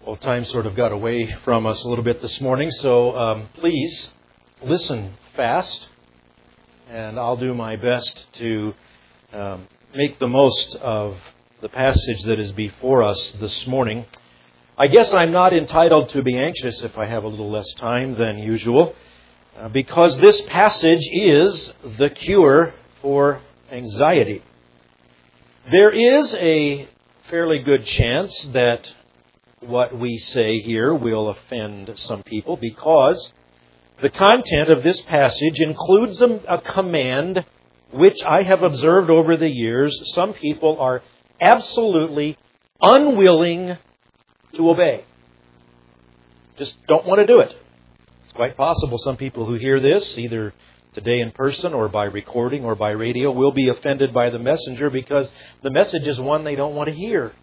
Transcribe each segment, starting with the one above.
Well, time sort of got away from us a little bit this morning, so please listen fast, and I'll do my best to make the most of the passage that is before us this morning. I guess I'm not entitled to be anxious if I have a little less time than usual, because this passage is the cure for anxiety. There is a fairly good chance that what we say here will offend some people, because the content of this passage includes a command which I have observed over the years some people are absolutely unwilling to obey. Just don't want to do it. It's quite possible some people who hear this, either today in person or by recording or by radio, will be offended by the messenger because the message is one they don't want to hear.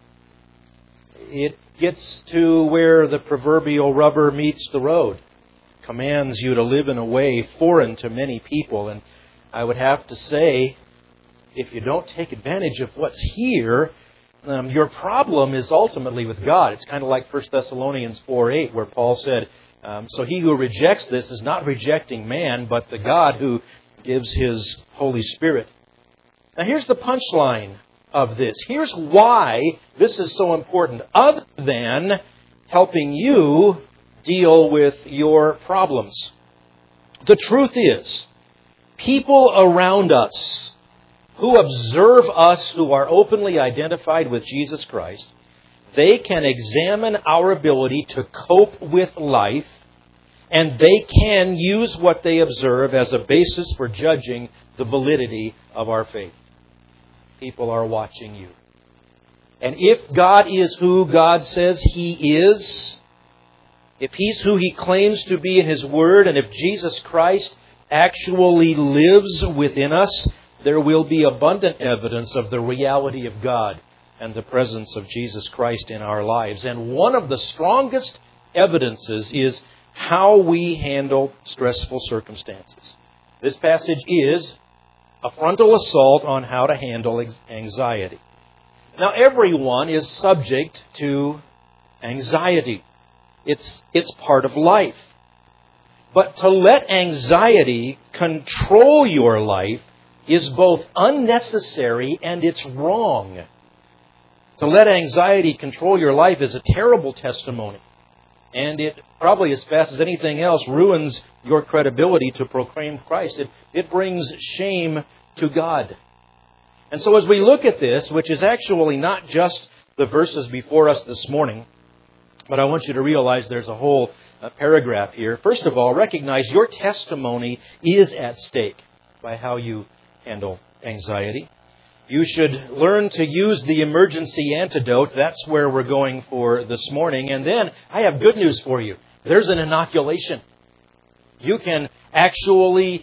It gets to where the proverbial rubber meets the road. Commands you to live in a way foreign to many people. And I would have to say, if you don't take advantage of what's here, your problem is ultimately with God. It's kind of like 1 Thessalonians 4:8, where Paul said, so he who rejects this is not rejecting man, but the God who gives His Holy Spirit. Now here's the punchline of this. Here's why this is so important, other than helping you deal with your problems. The truth is, people around us who observe us, who are openly identified with Jesus Christ, they can examine our ability to cope with life, and they can use what they observe as a basis for judging the validity of our faith. People are watching you. And if God is who God says He is, if He's who He claims to be in His Word, and if Jesus Christ actually lives within us, there will be abundant evidence of the reality of God and the presence of Jesus Christ in our lives. And one of the strongest evidences is how we handle stressful circumstances. This passage is a frontal assault on how to handle anxiety. Now, everyone is subject to anxiety. It's part of life. But to let anxiety control your life is both unnecessary and it's wrong. To let anxiety control your life is a terrible testimony. And it probably, as fast as anything else, ruins your credibility to proclaim Christ. It brings shame to God. And so as we look at this, which is actually not just the verses before us this morning, but I want you to realize there's a whole paragraph here. First of all, recognize your testimony is at stake by how you handle anxiety. You should learn to use the emergency antidote. That's where we're going for this morning. And then I have good news for you. There's an inoculation. You can actually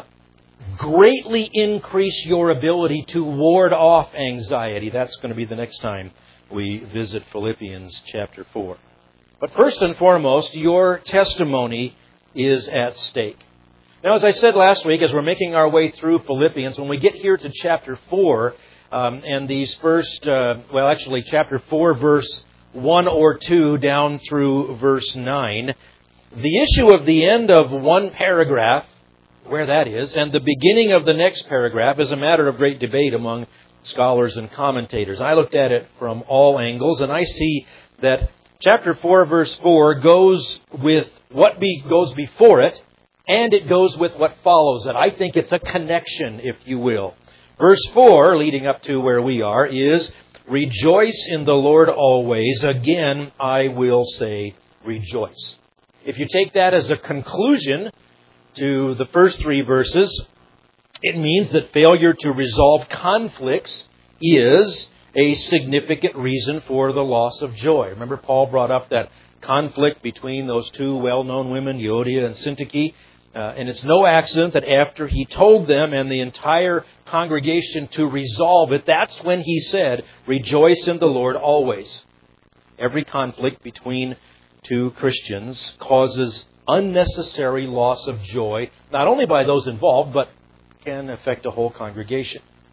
greatly increase your ability to ward off anxiety. That's going to be the next time we visit Philippians chapter 4. But first and foremost, your testimony is at stake. Now, as I said last week, as we're making our way through Philippians, when we get here to chapter 4, and these first, chapter 4, verse 1 or 2 down through verse 9, the issue of the end of one paragraph, where that is, and the beginning of the next paragraph is a matter of great debate among scholars and commentators. I looked at it from all angles, and I see that chapter 4, verse 4 goes with what goes before it, and it goes with what follows it. I think it's a connection, if you will. Verse 4, leading up to where we are, is, rejoice in the Lord always. Again, I will say, rejoice. If you take that as a conclusion to the first three verses, it means that failure to resolve conflicts is a significant reason for the loss of joy. Remember, Paul brought up that conflict between those two well-known women, Euodia and Syntyche. And it's no accident that after he told them and the entire congregation to resolve it, that's when he said, rejoice in the Lord always. Every conflict between two Christians causes unnecessary loss of joy, not only by those involved, but can affect a whole congregation.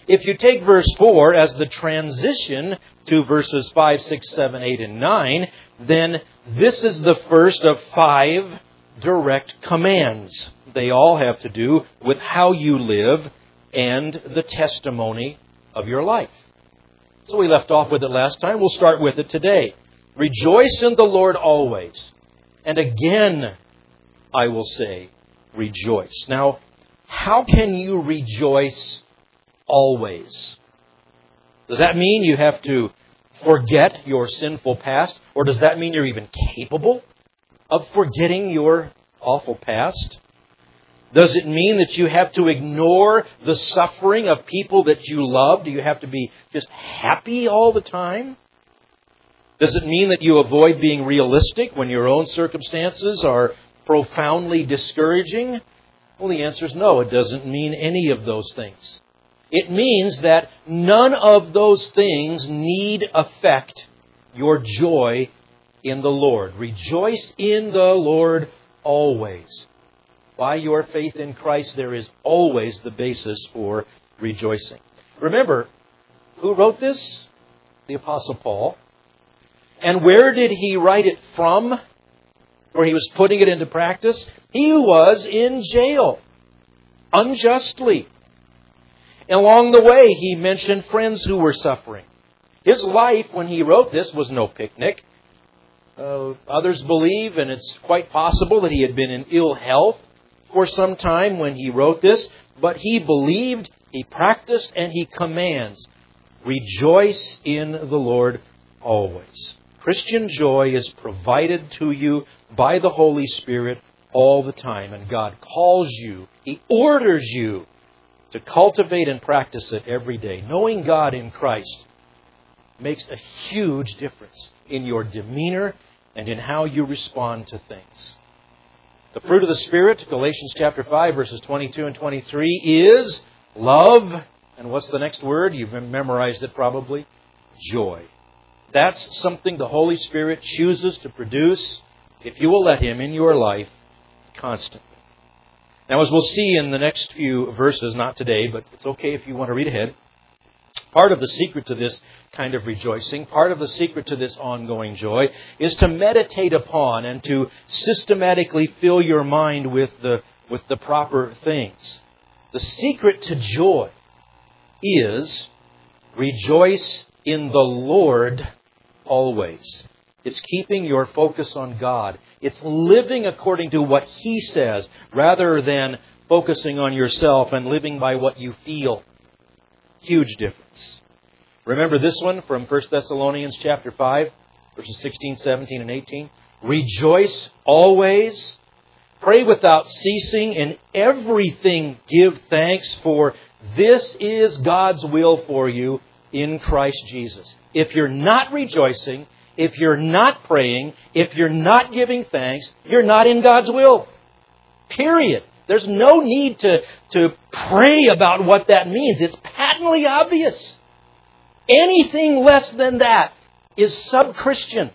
if you take verse 4 as the transition to verses 5, 6, 7, 8, and 9, then this is the first of 5 direct commands. They all have to do with how you live and the testimony of your life. So we left off with it last time. We'll start with it today. Rejoice in the Lord always. And again, I will say, rejoice. Now, how can you rejoice always? Does that mean you have to forget your sinful past? Or does that mean you're even capable of forgetting your awful past? Does it mean that you have to ignore the suffering of people that you love? Do you have to be just happy all the time? Does it mean that you avoid being realistic when your own circumstances are profoundly discouraging? Well, the answer is no. It doesn't mean any of those things. It means that none of those things need affect your joy in the Lord. Rejoice in the Lord always. By your faith in Christ, there is always the basis for rejoicing. Remember, who wrote this? The Apostle Paul. And where did he write it from? Where he was putting it into practice? He was in jail, unjustly. And along the way, he mentioned friends who were suffering. His life, when he wrote this, was no picnic. Others believe, and it's quite possible, that he had been in ill health for some time when he wrote this. But he believed, he practiced, and he commands, rejoice in the Lord always. Christian joy is provided to you by the Holy Spirit all the time. And God calls you, He orders you to cultivate and practice it every day. Knowing God in Christ makes a huge difference in your demeanor and in how you respond to things. The fruit of the Spirit, Galatians chapter 5, verses 22 and 23, is love. And what's the next word? You've memorized it probably. Joy. That's something the Holy Spirit chooses to produce if you will let Him in your life constantly. Now, as we'll see in the next few verses, not today, but it's okay if you want to read ahead, part of the secret to this kind of rejoicing, part of the secret to this ongoing joy, is to meditate upon and to systematically fill your mind with the proper things. The secret to joy is rejoice in the Lord always. It's keeping your focus on God. It's living according to what He says rather than focusing on yourself and living by what you feel. Huge difference. Remember this one from 1 Thessalonians chapter 5, verses 16, 17, and 18. Rejoice always. Pray without ceasing. In everything give thanks, for this is God's will for you in Christ Jesus. If you're not rejoicing, if you're not praying, if you're not giving thanks, you're not in God's will. Period. There's no need to pray about what that means. It's patently obvious. Anything less than that is sub-Christian.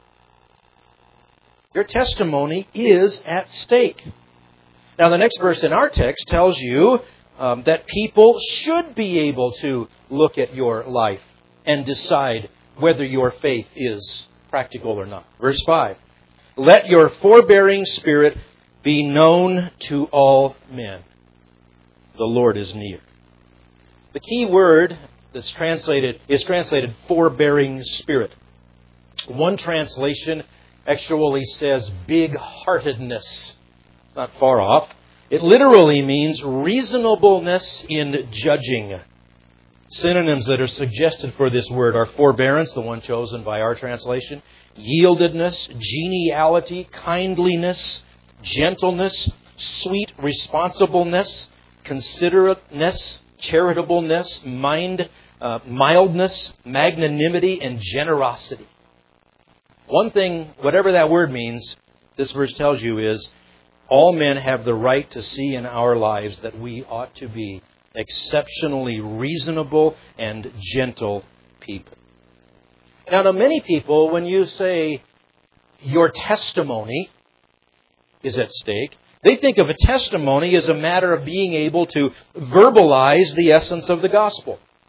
Your testimony is at stake. Now, the next verse in our text tells you that people should be able to look at your life and decide whether your faith is practical or not. Verse 5. Let your forbearing spirit be known to all men. The Lord is near. The key word is translated forbearing spirit. One translation actually says big-heartedness. It's not far off. It literally means reasonableness in judging. Synonyms that are suggested for this word are forbearance, the one chosen by our translation, yieldedness, geniality, kindliness, gentleness, sweet responsibleness, considerateness, charitableness, mildness, magnanimity, and generosity. One thing, whatever that word means, this verse tells you is all men have the right to see in our lives that we ought to be exceptionally reasonable and gentle people. Now, to many people, when you say your testimony is at stake, they think of a testimony as a matter of being able to verbalize the essence of the gospel.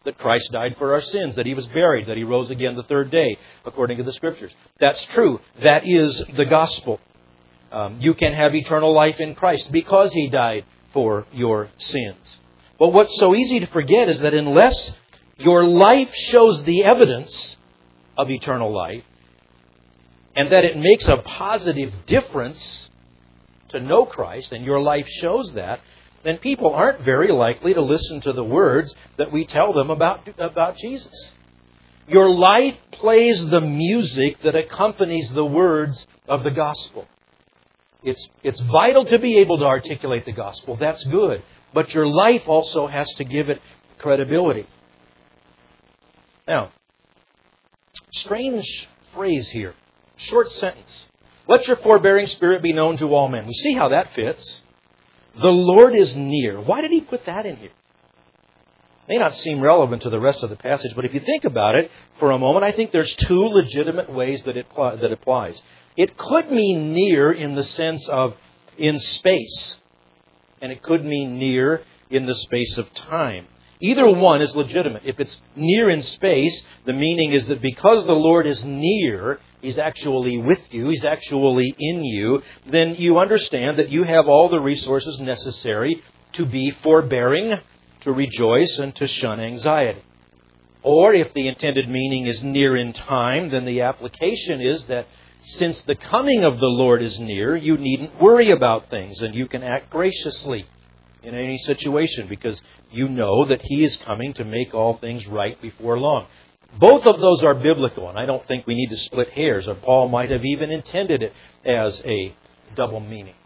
that Christ died for our sins, that He was buried, that He rose again the third day, according to the Scriptures. That's true. That is the gospel. You can have eternal life in Christ because He died for your sins. But what's so easy to forget is that unless your life shows the evidence of eternal life, and that it makes a positive difference to know Christ, and your life shows that, then people aren't very likely to listen to the words that we tell them about Jesus. Your life plays the music that accompanies the words of the gospel. It's vital to be able to articulate the gospel. That's good. But your life also has to give it credibility. Now, strange phrase here. Short sentence. Let your forbearing spirit be known to all men. We see how that fits. The Lord is near. Why did He put that in here? May not seem relevant to the rest of the passage, but if you think about it for a moment, I think there's two legitimate ways that it applies. It could mean near in the sense of in space, and it could mean near in the space of time. Either one is legitimate. If it's near in space, the meaning is that because the Lord is near, He's actually with you, He's actually in you, then you understand that you have all the resources necessary to be forbearing, to rejoice, and to shun anxiety. Or if the intended meaning is near in time, then the application is that since the coming of the Lord is near, you needn't worry about things, and you can act graciously in any situation because you know that He is coming to make all things right before long. Both of those are biblical, and I don't think we need to split hairs, or Paul might have even intended it as a double meaning.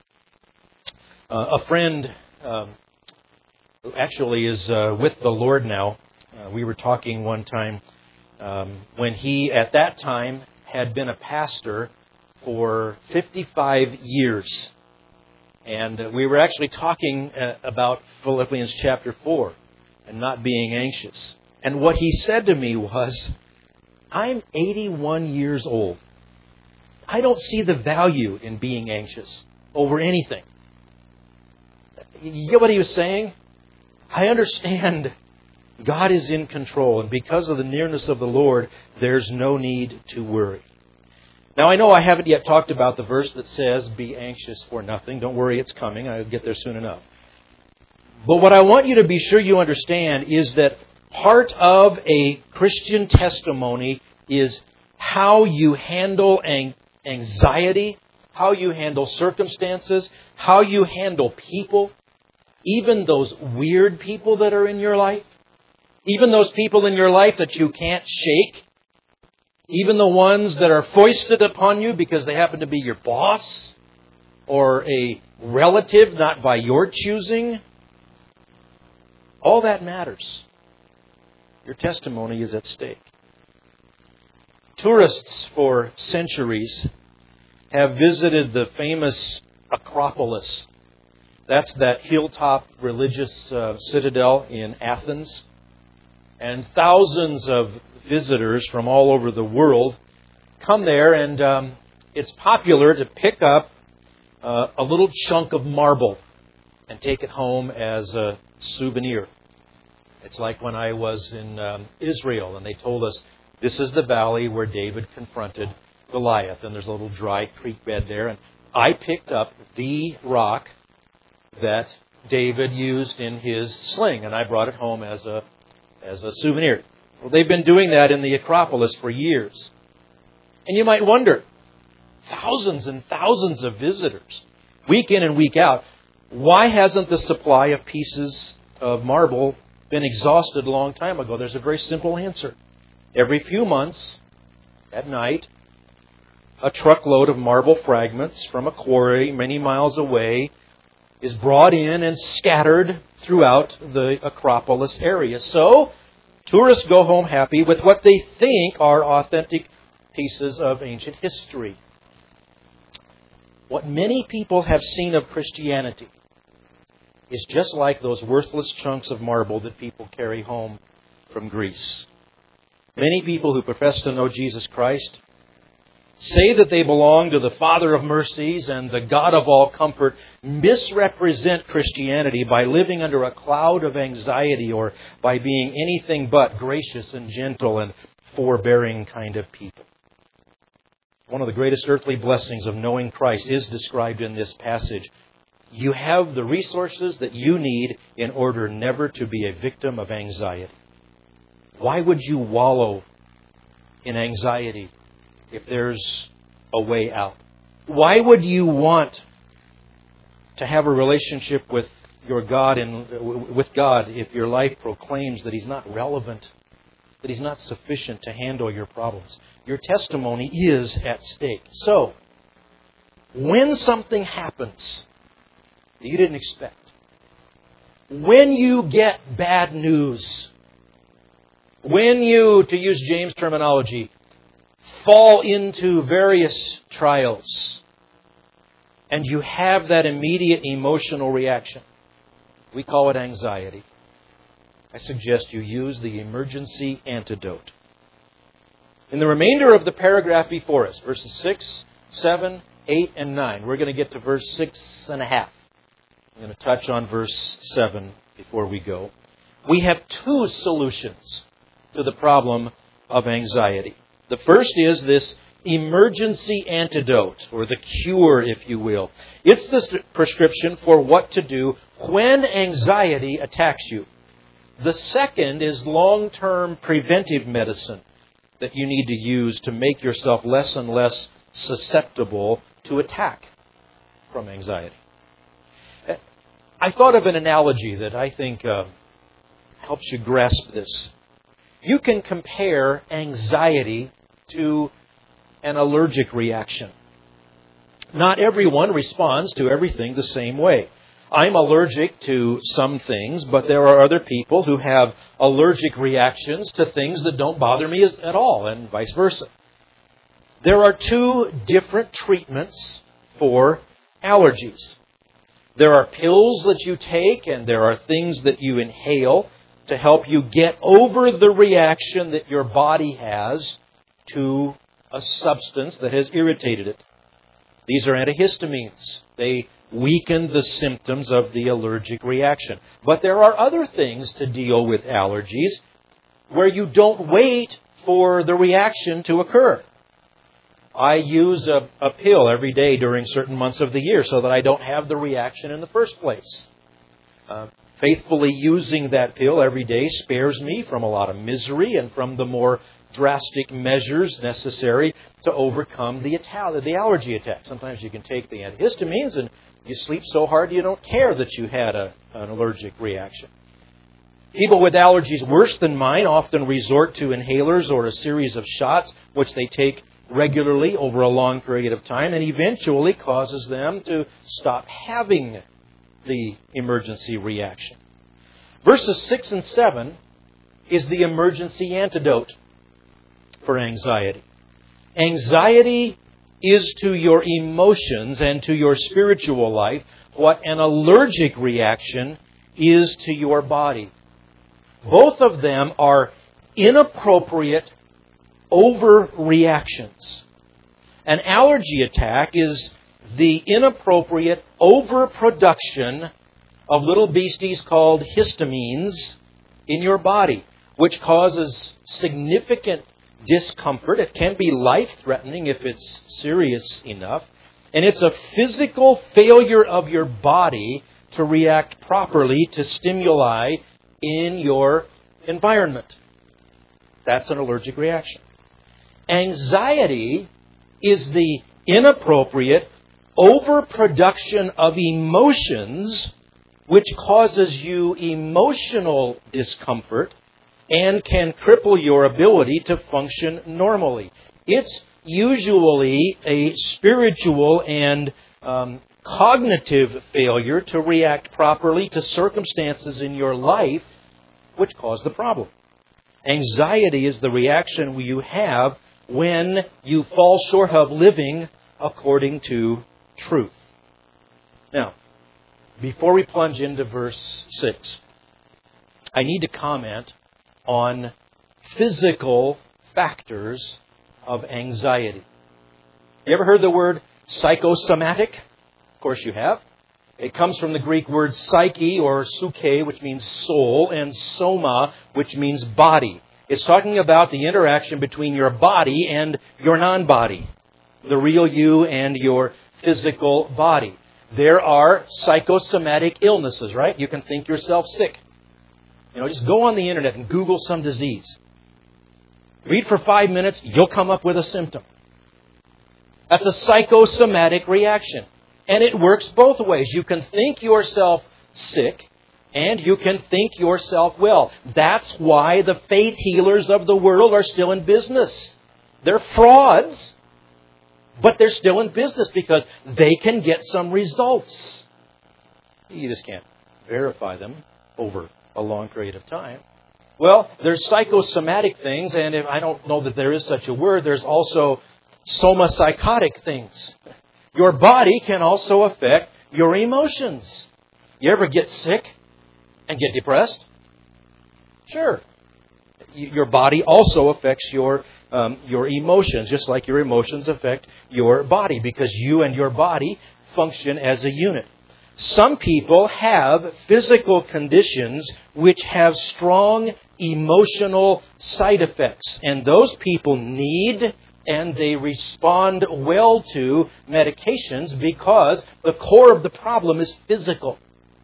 A friend who actually is with the Lord now, we were talking one time when he, at that time, had been a pastor for 55 years. And we were actually talking about Philippians chapter 4 and not being anxious. And what he said to me was, I'm 81 years old. I don't see the value in being anxious over anything. You get what he was saying? I understand God is in control, and because of the nearness of the Lord, there's no need to worry. Now, I know I haven't yet talked about the verse that says, be anxious for nothing. Don't worry, it's coming. I'll get there soon enough. But what I want you to be sure you understand is that part of a Christian testimony is how you handle anxiety, how you handle circumstances, how you handle people, even those weird people that are in your life, even those people in your life that you can't shake, even the ones that are foisted upon you because they happen to be your boss or a relative not by your choosing. All that matters. Your testimony is at stake. Tourists for centuries have visited the famous Acropolis. That's that hilltop religious citadel in Athens. And thousands of visitors from all over the world come there, and it's popular to pick up a little chunk of marble and take it home as a souvenir. It's like when I was in Israel and they told us this is the valley where David confronted Goliath, and there's a little dry creek bed there, and I picked up the rock that David used in his sling, and I brought it home as a souvenir. Well, they've been doing that in the Acropolis for years. And you might wonder, thousands and thousands of visitors, week in and week out, why hasn't the supply of pieces of marble been exhausted a long time ago? There's a very simple answer. Every few months, at night, a truckload of marble fragments from a quarry many miles away is brought in and scattered throughout the Acropolis area. So, tourists go home happy with what they think are authentic pieces of ancient history. What many people have seen of Christianity is just like those worthless chunks of marble that people carry home from Greece. Many people who profess to know Jesus Christ say that they belong to the Father of mercies and the God of all comfort, misrepresent Christianity by living under a cloud of anxiety or by being anything but gracious and gentle and forbearing kind of people. One of the greatest earthly blessings of knowing Christ is described in this passage. You have the resources that you need in order never to be a victim of anxiety. Why would you wallow in anxiety if there's a way out? Why would you want to have a relationship with your God and with God if your life proclaims that He's not relevant, that He's not sufficient to handle your problems? Your testimony is at stake. So, when something happens that you didn't expect, when you get bad news, when you, to use James' terminology, fall into various trials, and you have that immediate emotional reaction, we call it anxiety. I suggest you use the emergency antidote. In the remainder of the paragraph before us, verses 6, 7, 8, and 9, we're going to get to verse 6.5. I'm going to touch on verse 7 before we go. We have two solutions to the problem of anxiety. The first is this emergency antidote, or the cure, if you will. It's the prescription for what to do when anxiety attacks you. The second is long-term preventive medicine that you need to use to make yourself less and less susceptible to attack from anxiety. I thought of an analogy that I think helps you grasp this. You can compare anxiety to an allergic reaction. Not everyone responds to everything the same way. I'm allergic to some things, but there are other people who have allergic reactions to things that don't bother me at all, and vice versa. There are two different treatments for allergies. There are pills that you take, and there are things that you inhale to help you get over the reaction that your body has to a substance that has irritated it. These are antihistamines. They weaken the symptoms of the allergic reaction. But there are other things to deal with allergies where you don't wait for the reaction to occur. I use a pill every day during certain months of the year so that I don't have the reaction in the first place. Faithfully using that pill every day spares me from a lot of misery and from the more drastic measures necessary to overcome the allergy attack. Sometimes you can take the antihistamines and you sleep so hard you don't care that you had an allergic reaction. People with allergies worse than mine often resort to inhalers or a series of shots which they take regularly over a long period of time and eventually causes them to stop having the emergency reaction. Verses 6 and 7 is the emergency antidote for anxiety. Anxiety is to your emotions and to your spiritual life what an allergic reaction is to your body. Both of them are inappropriate overreactions. An allergy attack is the inappropriate overproduction of little beasties called histamines in your body, which causes significant discomfort. It can be life-threatening if it's serious enough. And it's a physical failure of your body to react properly to stimuli in your environment. That's an allergic reaction. Anxiety is the inappropriate overproduction of emotions which causes you emotional discomfort and can cripple your ability to function normally. It's usually a spiritual and cognitive failure to react properly to circumstances in your life which cause the problem. Anxiety is the reaction you have when you fall short of living according to truth. Now, before we plunge into verse 6, I need to comment on physical factors of anxiety. You ever heard the word psychosomatic? Of course you have. It comes from the Greek word psyche or psyche, which means soul, and soma, which means body. It's talking about the interaction between your body and your non-body, the real you and your physical body. There are psychosomatic illnesses, right? You can think yourself sick. Just go on the internet and Google some disease. Read for 5 minutes, you'll come up with a symptom. That's a psychosomatic reaction. And it works both ways. You can think yourself sick and you can think yourself well. That's why the faith healers of the world are still in business. They're frauds, but they're still in business because they can get some results. You just can't verify them over a long period of time. Well, there's psychosomatic things, and if I don't know that there is such a word, there's also somapsychotic things. Your body can also affect your emotions. You ever get sick and get depressed? Sure. Your body also affects your emotions, just like your emotions affect your body, because you and your body function as a unit. Some people have physical conditions which have strong emotional side effects, and those people need and they respond well to medications because the core of the problem is physical.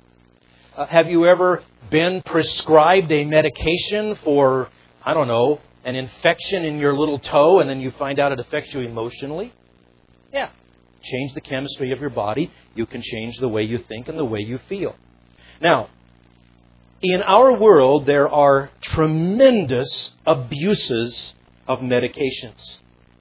Have you ever been prescribed a medication for, an infection in your little toe, and then you find out it affects you emotionally? Yeah. Change the chemistry of your body. You can change the way you think and the way you feel. Now, in our world, there are tremendous abuses of medications.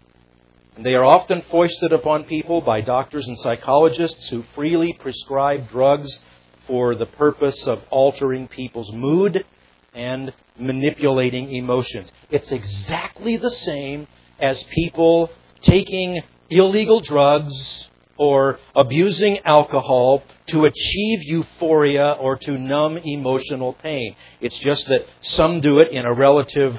And they are often foisted upon people by doctors and psychologists who freely prescribe drugs for the purpose of altering people's mood and manipulating emotions. It's exactly the same as people taking illegal drugs or abusing alcohol to achieve euphoria or to numb emotional pain. It's just that some do it in a relatively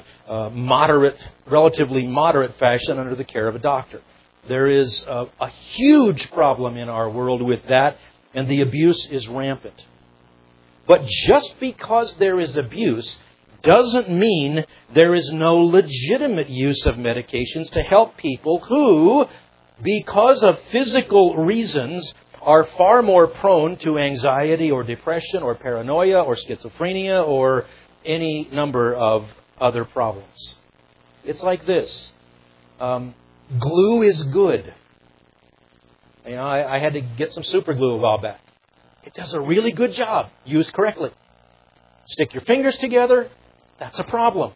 moderate fashion under the care of a doctor. There is a huge problem in our world with that, and the abuse is rampant. But just because there is abuse doesn't mean there is no legitimate use of medications to help people who, because of physical reasons, are far more prone to anxiety or depression or paranoia or schizophrenia or any number of other problems. It's like this. Glue is good. I had to get some super glue a while back. It does a really good job, used correctly. Stick your fingers together, that's a problem.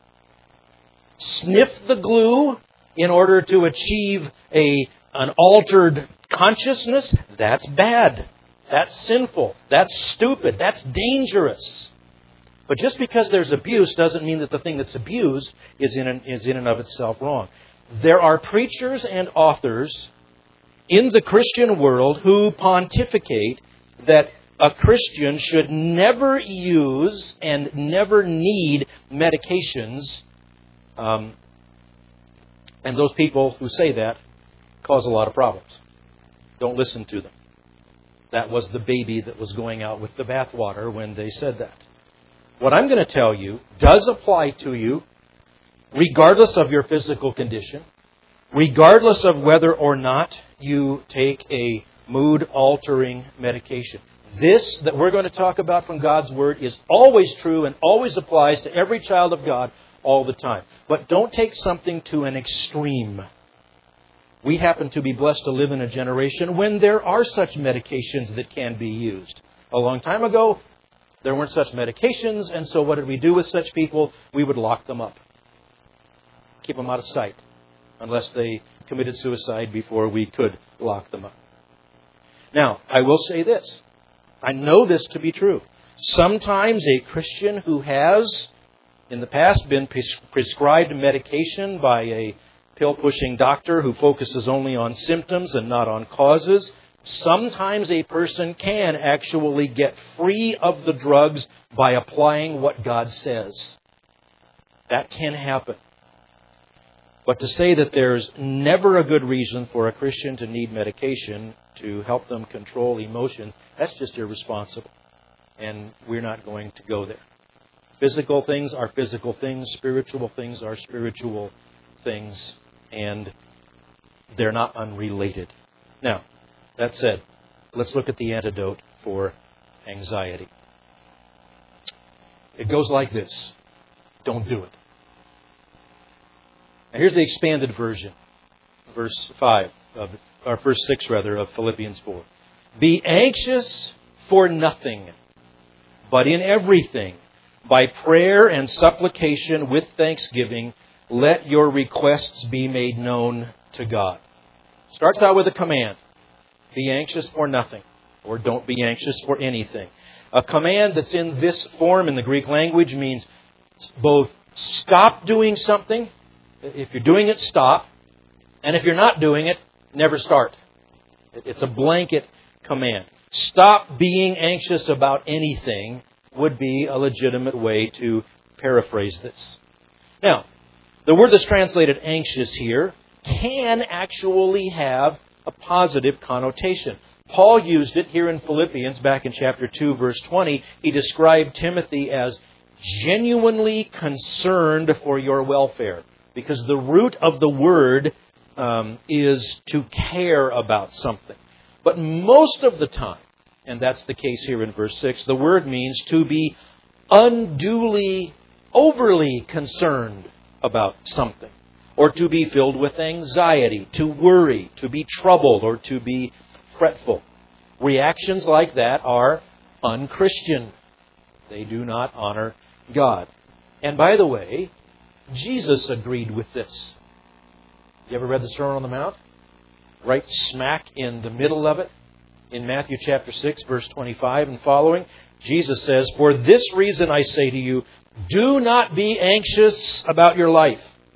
Sniff the glue in order to achieve an altered consciousness, that's bad. That's sinful. That's stupid. That's dangerous. But just because there's abuse doesn't mean that the thing that's abused is in and of itself wrong. There are preachers and authors in the Christian world who pontificate that a Christian should never use and never need medications. And those people who say that cause a lot of problems. Don't listen to them. That was the baby that was going out with the bathwater when they said that. What I'm going to tell you does apply to you regardless of your physical condition, regardless of whether or not you take a mood-altering medication. This that we're going to talk about from God's Word is always true and always applies to every child of God all the time. But don't take something to an extreme. We happen to be blessed to live in a generation when there are such medications that can be used. A long time ago, there weren't such medications, and so what did we do with such people? We would lock them up. Keep them out of sight, unless they committed suicide before we could lock them up. Now, I will say this. I know this to be true. Sometimes a Christian who has, in the past, been prescribed medication by a pill-pushing doctor who focuses only on symptoms and not on causes, sometimes a person can actually get free of the drugs by applying what God says. That can happen. But to say that there's never a good reason for a Christian to need medication to help them control emotions, that's just irresponsible. And we're not going to go there. Physical things are physical things. Spiritual things are spiritual things. And they're not unrelated. Now, that said, let's look at the antidote for anxiety. It goes like this. Don't do it. Now here's the expanded version. Verse 6 of Philippians 4. Be anxious for nothing, but in everything, by prayer and supplication with thanksgiving, let your requests be made known to God. Starts out with a command. Be anxious for nothing, or don't be anxious for anything. A command that's in this form in the Greek language means both stop doing something. If you're doing it, stop. And if you're not doing it, never start. It's a blanket command. Stop being anxious about anything would be a legitimate way to paraphrase this. Now, the word that's translated anxious here can actually have a positive connotation. Paul used it here in Philippians back in chapter 2, verse 20. He described Timothy as genuinely concerned for your welfare. Because the root of the word is to care about something. But most of the time, and that's the case here in verse 6, the word means to be unduly, overly concerned about something. Or to be filled with anxiety, to worry, to be troubled, or to be fretful. Reactions like that are unchristian. They do not honor God. And by the way, Jesus agreed with this. You ever read the Sermon on the Mount? Right smack in the middle of it. In Matthew chapter 6, verse 25 and following, Jesus says, For this reason I say to you, do not be anxious about your life,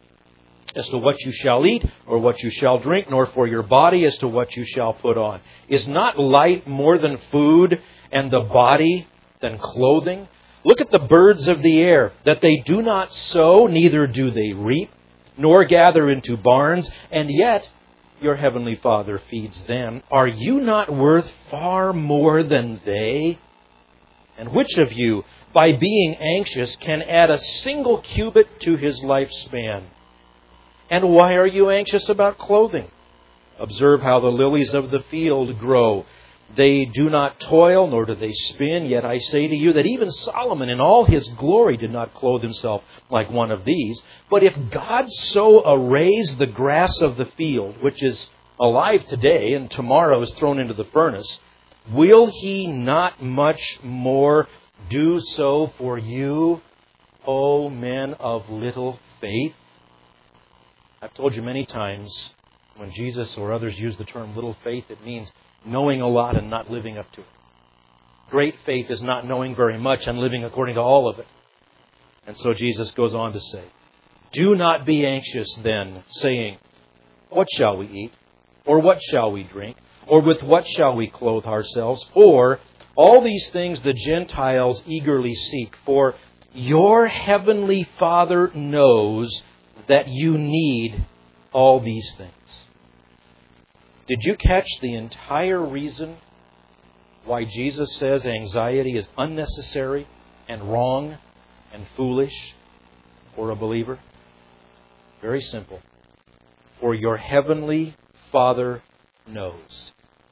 as to what you shall eat or what you shall drink, nor for your body as to what you shall put on. Is not life more than food, and the body than clothing? Look at the birds of the air, that they do not sow, neither do they reap, nor gather into barns, and yet your heavenly Father feeds them. Are you not worth far more than they? And which of you, by being anxious, can add a single cubit to his lifespan? And why are you anxious about clothing? Observe how the lilies of the field grow. They do not toil, nor do they spin. Yet I say to you that even Solomon in all his glory did not clothe himself like one of these. But if God so arrays the grass of the field, which is alive today and tomorrow is thrown into the furnace, will He not much more do so for you, O men of little faith? I've told you many times, when Jesus or others use the term little faith, it means knowing a lot and not living up to it. Great faith is not knowing very much and living according to all of it. And so Jesus goes on to say, do not be anxious then, saying, what shall we eat? Or what shall we drink? Or with what shall we clothe ourselves? For all these things the Gentiles eagerly seek. For your heavenly Father knows that you need all these things. Did you catch the entire reason why Jesus says anxiety is unnecessary and wrong and foolish for a believer? Very simple. For your heavenly Father knows.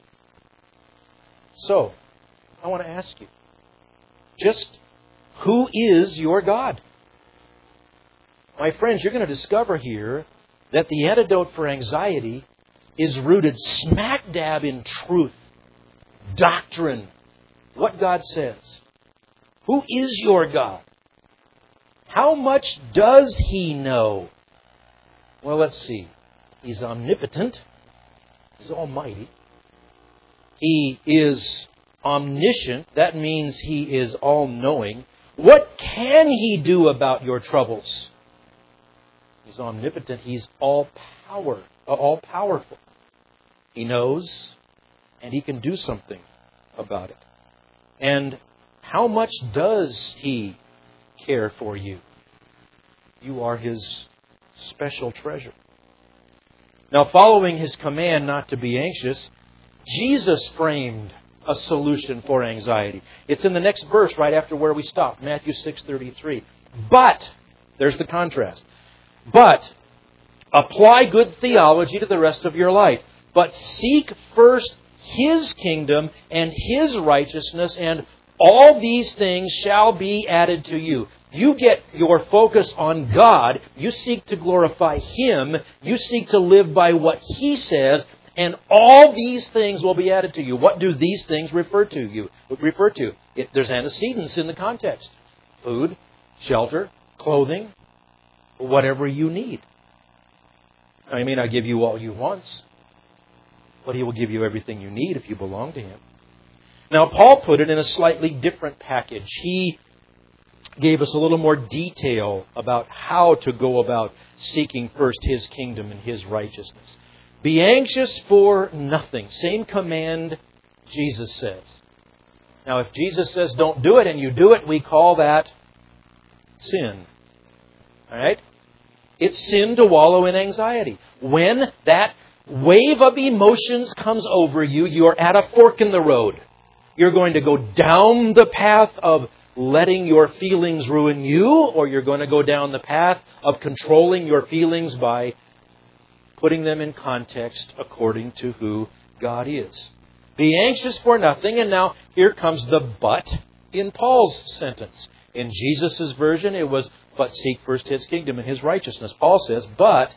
So, I want to ask you, just who is your God? My friends, you're going to discover here that the antidote for anxiety is rooted smack dab in truth, doctrine, what God says. Who is your God? How much does He know? Well, let's see. He's omnipotent. He's almighty. He is omniscient. That means He is all-knowing. What can He do about your troubles? He's omnipotent. He's all-powerful. He knows, and He can do something about it. And how much does He care for you? You are His special treasure. Now, following His command not to be anxious, Jesus framed a solution for anxiety. It's in the next verse right after where we stopped, Matthew 6:33. But, there's the contrast, but apply good theology to the rest of your life. But seek first His kingdom and His righteousness, and all these things shall be added to you. You get your focus on God. You seek to glorify Him. You seek to live by what He says. And all these things will be added to you. What do these things refer to? There's antecedents in the context. Food, shelter, clothing, whatever you need. He may not give you all you want, but He will give you everything you need if you belong to Him. Now, Paul put it in a slightly different package. He gave us a little more detail about how to go about seeking first His kingdom and His righteousness. Be anxious for nothing. Same command Jesus says. Now, if Jesus says don't do it and you do it, we call that sin. All right? It's sin to wallow in anxiety. When that wave of emotions comes over you, you're at a fork in the road. You're going to go down the path of letting your feelings ruin you, or you're going to go down the path of controlling your feelings by putting them in context according to who God is. Be anxious for nothing. And now here comes the but in Paul's sentence. In Jesus' version, it was, but seek first His kingdom and His righteousness. Paul says, but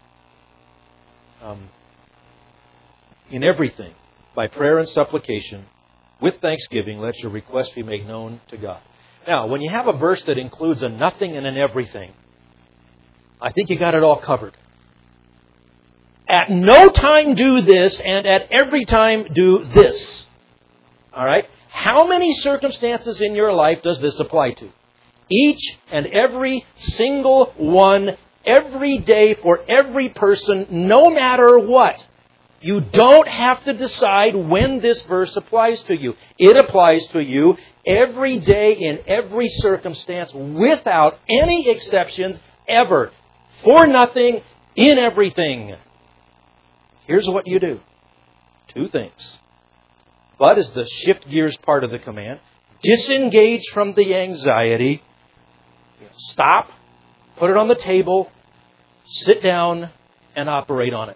in everything, by prayer and supplication, with thanksgiving, let your request be made known to God. Now, when you have a verse that includes a nothing and an everything, I think you got it all covered. At no time do this, and at every time do this. All right? How many circumstances in your life does this apply to? Each and every single one, every day, for every person, no matter what. You don't have to decide when this verse applies to you. It applies to you every day in every circumstance without any exceptions ever. For nothing, in everything. Here's what you do. Two things. But is the shift gears part of the command. Disengage from the anxiety. Stop. Put it on the table. Sit down and operate on it.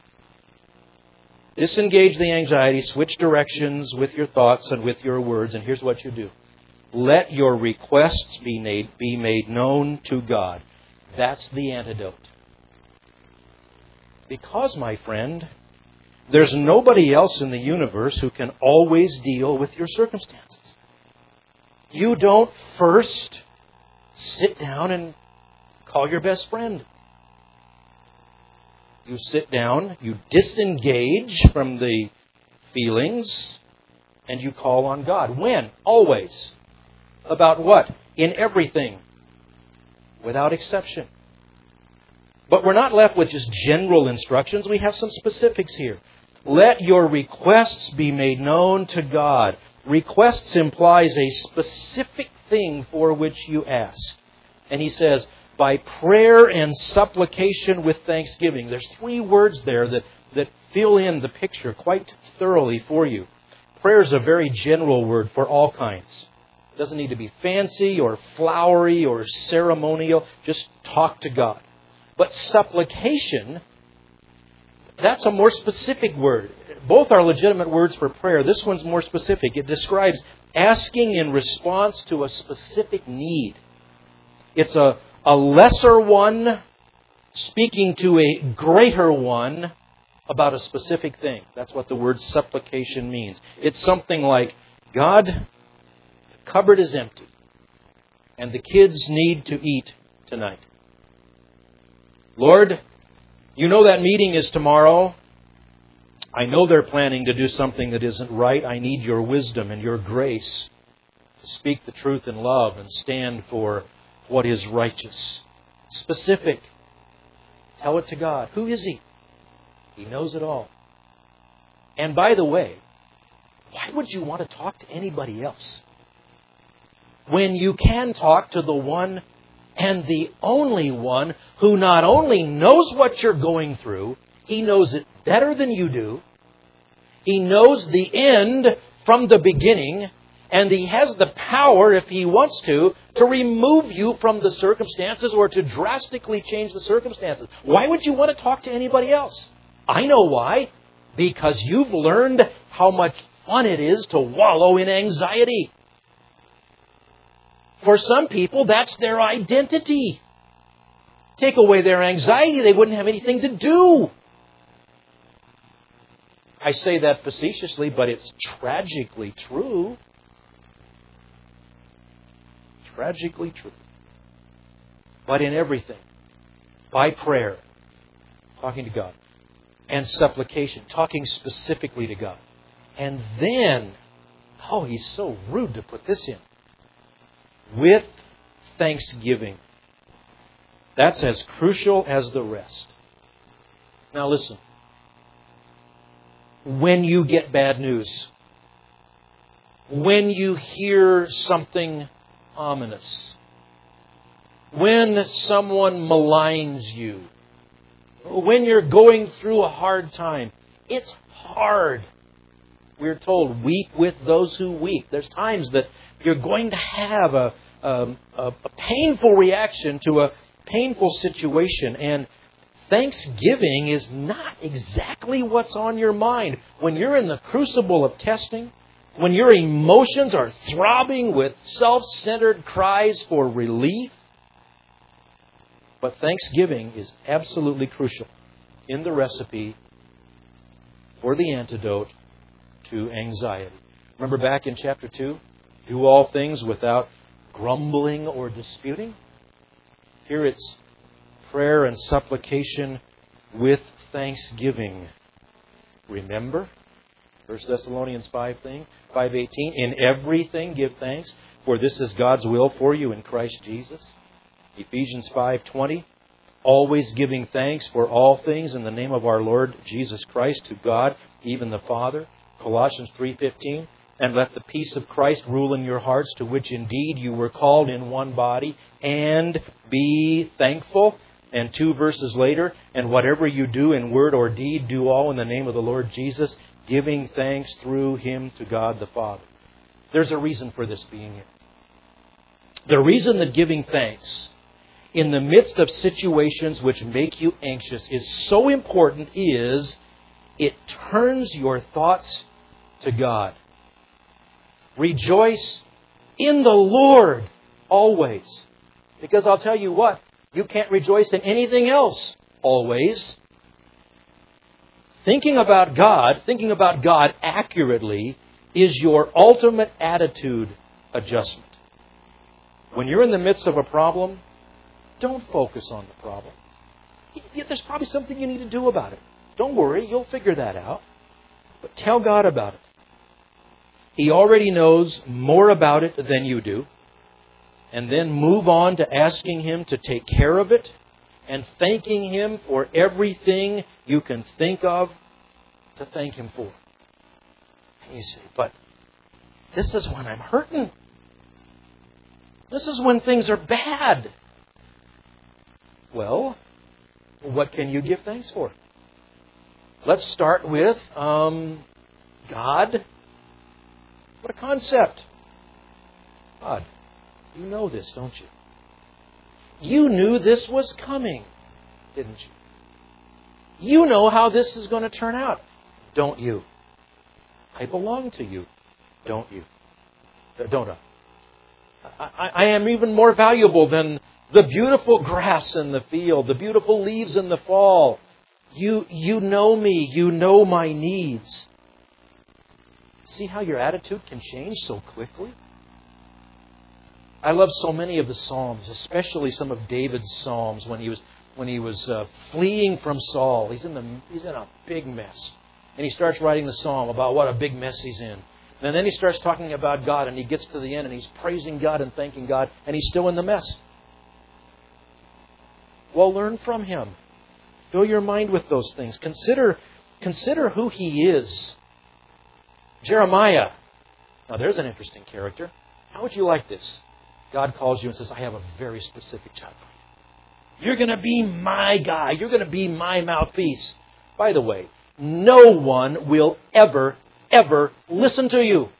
Disengage the anxiety. Switch directions with your thoughts and with your words. And here's what you do. Let your requests be made known to God. That's the antidote. Because, my friend, there's nobody else in the universe who can always deal with your circumstances. You don't first sit down and call your best friend. You sit down, you disengage from the feelings, and you call on God. When? Always. About what? In everything. Without exception. But we're not left with just general instructions. We have some specifics here. Let your requests be made known to God. Requests implies a specific thing for which you ask. And he says, by prayer and supplication with thanksgiving. There's three words there that fill in the picture quite thoroughly for you. Prayer is a very general word for all kinds. It doesn't need to be fancy or flowery or ceremonial. Just talk to God. But supplication, that's a more specific word. Both are legitimate words for prayer. This one's more specific. It describes asking in response to a specific need. It's a lesser one speaking to a greater one about a specific thing. That's what the word supplication means. It's something like, God, the cupboard is empty, and the kids need to eat tonight. Lord, you know that meeting is tomorrow. I know they're planning to do something that isn't right. I need your wisdom and your grace to speak the truth in love and stand for what is righteous. Specific. Tell it to God. Who is He? He knows it all. And by the way, why would you want to talk to anybody else when you can talk to the one and the only one who not only knows what you're going through, He knows it better than you do. He knows the end from the beginning. And He has the power, if He wants to remove you from the circumstances or to drastically change the circumstances. Why would you want to talk to anybody else? I know why. Because you've learned how much fun it is to wallow in anxiety. For some people, that's their identity. Take away their anxiety, they wouldn't have anything to do. I say that facetiously, but it's tragically true. Tragically true. But in everything, by prayer, talking to God, and supplication, talking specifically to God. And then, He's so rude to put this in, with thanksgiving. That's as crucial as the rest. Now listen. When you get bad news, when you hear something ominous, when someone maligns you, when you're going through a hard time, it's hard. We're told, weep with those who weep. There's times that you're going to have a painful reaction to a painful situation. And thanksgiving is not exactly what's on your mind. When you're in the crucible of testing, when your emotions are throbbing with self-centered cries for relief. But thanksgiving is absolutely crucial in the recipe for the antidote to anxiety. Remember back in chapter 2? Do all things without grumbling or disputing. Here it's prayer and supplication with thanksgiving. Remember 1 Thessalonians 5:18. In everything give thanks, for this is God's will for you in Christ Jesus. Ephesians 5:20. Always giving thanks for all things in the name of our Lord Jesus Christ to God, even the Father. Colossians 3:15. And let the peace of Christ rule in your hearts, to which indeed you were called in one body, and be thankful. And 2 verses later, and whatever you do in word or deed, do all in the name of the Lord Jesus, giving thanks through Him to God the Father. There's a reason for this being here. The reason that giving thanks in the midst of situations which make you anxious is so important is it turns your thoughts to God. Rejoice in the Lord always. Because I'll tell you what, you can't rejoice in anything else always. Thinking about God accurately is your ultimate attitude adjustment. When you're in the midst of a problem, don't focus on the problem. There's probably something you need to do about it. Don't worry, you'll figure that out. But tell God about it. He already knows more about it than you do. And then move on to asking Him to take care of it and thanking Him for everything you can think of to thank Him for. And you say, but this is when I'm hurting. This is when things are bad. Well, what can you give thanks for? Let's start with God. What a concept. God. You know this, don't you? You knew this was coming, didn't you? You know how this is going to turn out, don't you? I belong to you, don't you? Don't I? I am even more valuable than the beautiful grass in the field, the beautiful leaves in the fall. You know me. You know my needs. See how your attitude can change so quickly? I love so many of the Psalms, especially some of David's Psalms when he was fleeing from Saul. He's in a big mess. And he starts writing the Psalm about what a big mess he's in. And then he starts talking about God, and he gets to the end and he's praising God and thanking God, and he's still in the mess. Well, learn from him. Fill your mind with those things. Consider who he is. Jeremiah. Now, there's an interesting character. How would you like this? God calls you and says, I have a very specific job for you. You're going to be my guy. You're going to be my mouthpiece. By the way, no one will ever listen to you.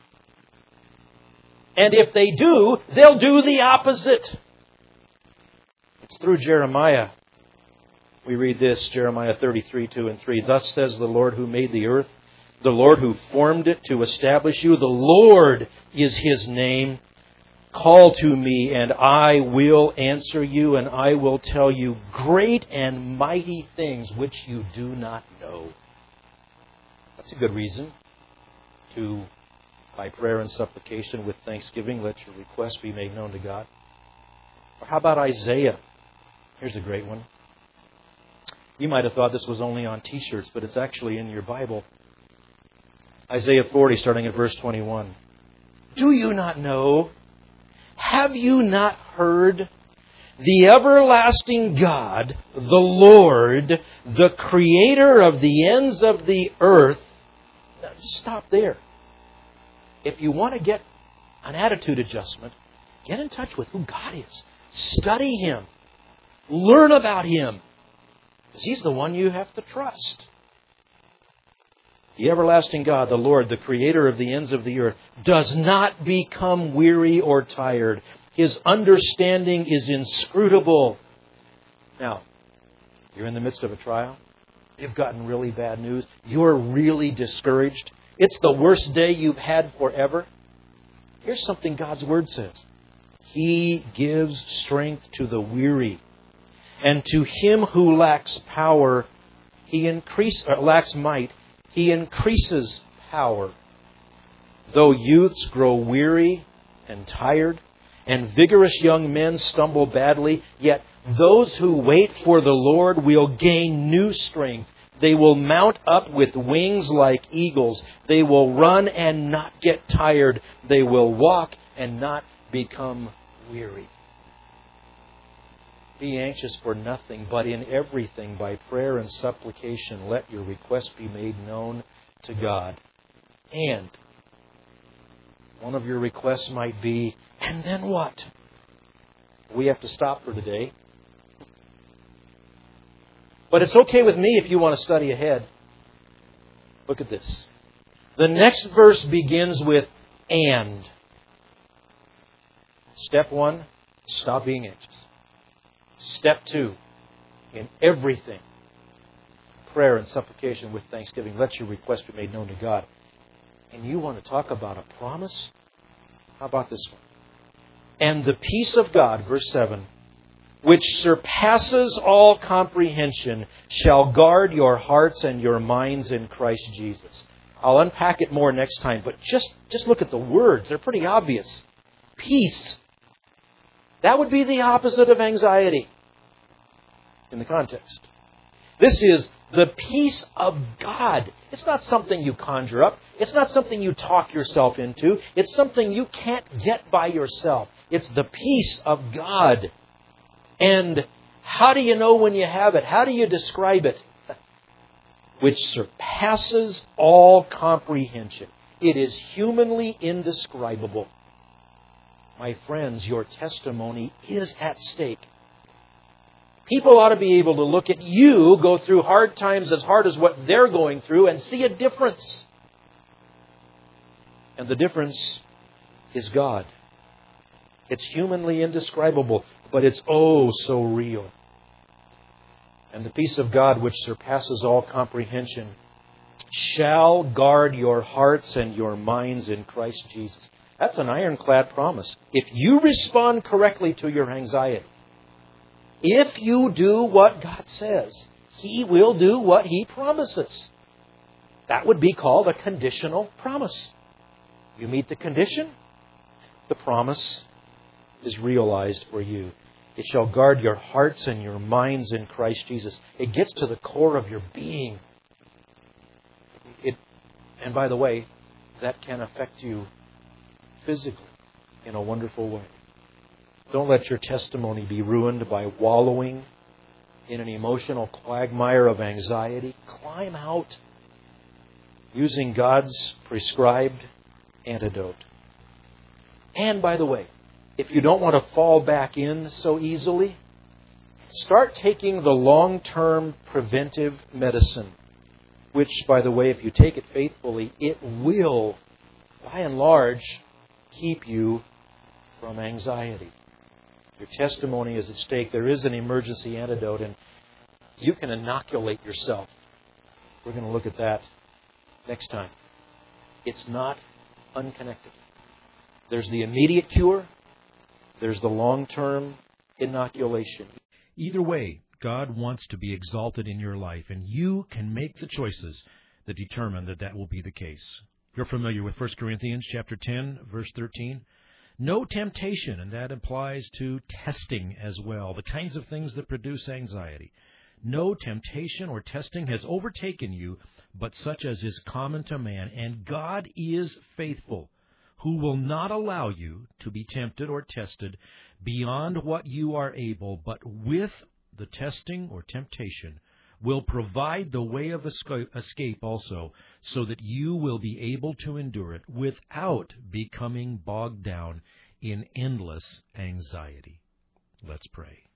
And if they do, they'll do the opposite. It's through Jeremiah. We read this, Jeremiah 33, 2 and 3. Thus says the Lord who made the earth, the Lord who formed it to establish you. The Lord is His name. Call to me, and I will answer you, and I will tell you great and mighty things which you do not know. That's a good reason to, by prayer and supplication with thanksgiving, let your requests be made known to God. Or how about Isaiah? Here's a great one. You might have thought this was only on t-shirts, but it's actually in your Bible. Isaiah 40, starting at verse 21. Do you not know? Have you not heard? The everlasting God, the Lord, the Creator of the ends of the earth. Now, just stop there. If you want to get an attitude adjustment, get in touch with who God is. Study Him. Learn about Him. Because He's the one you have to trust. The everlasting God, the Lord, the Creator of the ends of the earth, does not become weary or tired. His understanding is inscrutable. Now, you're in the midst of a trial. You've gotten really bad news. You're really discouraged. It's the worst day you've had forever. Here's something God's Word says. He gives strength to the weary. And to him who lacks power, lacks might, He increases power. Though youths grow weary and tired, and vigorous young men stumble badly, yet those who wait for the Lord will gain new strength. They will mount up with wings like eagles. They will run and not get tired. They will walk and not become weary. Be anxious for nothing, but in everything, by prayer and supplication, let your requests be made known to God. And one of your requests might be, and then what? We have to stop for today. But it's okay with me if you want to study ahead. Look at this. The next verse begins with and. Step 1, stop being anxious. Step 2, in everything, prayer and supplication with thanksgiving, let your request be made known to God. And you want to talk about a promise? How about this one? And the peace of God, verse 7, which surpasses all comprehension, shall guard your hearts and your minds in Christ Jesus. I'll unpack it more next time, but just look at the words. They're pretty obvious. Peace. That would be the opposite of anxiety in the context. This is the peace of God. It's not something you conjure up. It's not something you talk yourself into. It's something you can't get by yourself. It's the peace of God. And how do you know when you have it? How do you describe it? Which surpasses all comprehension. It is humanly indescribable. My friends, your testimony is at stake. People ought to be able to look at you go through hard times as hard as what they're going through and see a difference. And the difference is God. It's humanly indescribable, but it's oh so real. And the peace of God, which surpasses all comprehension, shall guard your hearts and your minds in Christ Jesus. That's an ironclad promise. If you respond correctly to your anxiety, if you do what God says, He will do what He promises. That would be called a conditional promise. You meet the condition, the promise is realized for you. It shall guard your hearts and your minds in Christ Jesus. It gets to the core of your being. And by the way, that can affect you physically in a wonderful way. Don't let your testimony be ruined by wallowing in an emotional quagmire of anxiety. Climb out using God's prescribed antidote. And by the way, if you don't want to fall back in so easily, start taking the long-term preventive medicine, which, by the way, if you take it faithfully, it will, by and large, keep you from anxiety. Your testimony is at stake. There is an emergency antidote, and you can inoculate yourself. We're going to look at that next time. It's not unconnected. There's the immediate cure. There's the long-term inoculation. Either way, God wants to be exalted in your life, and you can make the choices that determine that that will be the case. You're familiar with 1 Corinthians chapter 10, verse 13. No temptation, and that applies to testing as well, the kinds of things that produce anxiety. No temptation or testing has overtaken you, but such as is common to man, and God is faithful, who will not allow you to be tempted or tested beyond what you are able, but with the testing or temptation will provide the way of escape also, so that you will be able to endure it without becoming bogged down in endless anxiety. Let's pray.